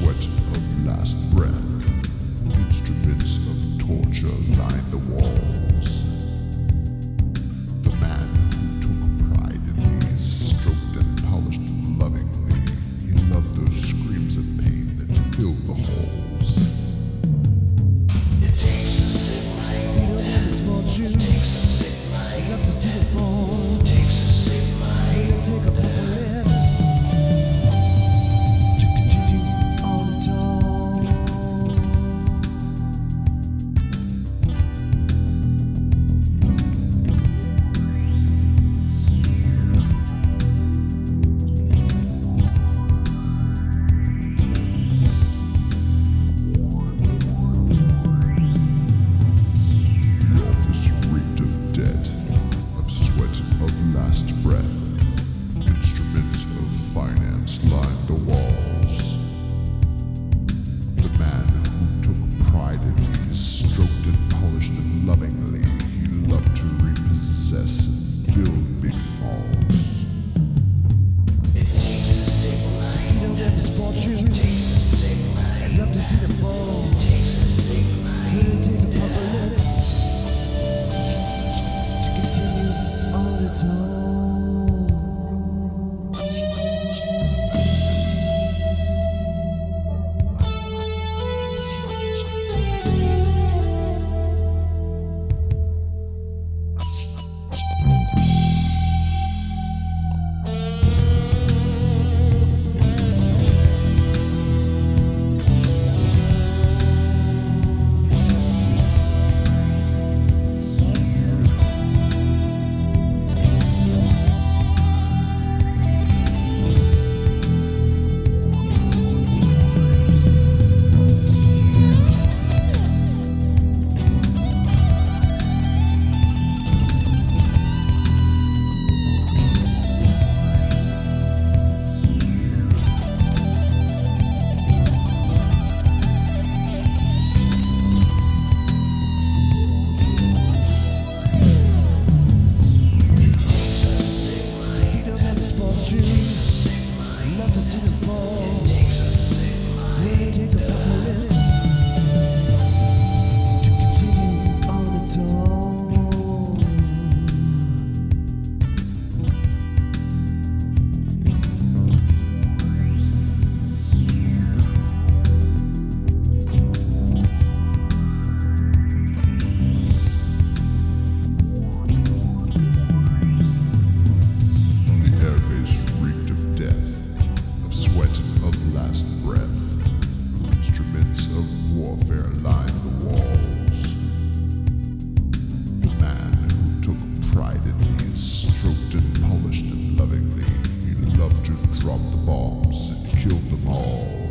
sweat of last breath. Instruments of torture line the walls. The man who took pride in these stroked and polished lovingly. He loved those screams of pain that filled the halls. You don't have misfortune. I'd love to see the fall. Will it take a bullet to continue on at all? The office reeked of debt, of sweat, of last breath. Instruments of finance lined the walls. The man who took pride in these stroked and polished them lovingly. He loved to repossess and build big malls. You don't have misfortune. I'd love to see the fall. Will it take a bullet to continue on at all? Love to see them fall. Will it take a bullet to continue on at all? The airbase reeked of death, of sweat, of last breath. Instruments of warfare lined the walls. The man who took pride in these stroked and polished them lovingly. He loved to drop the bombs and killed them all.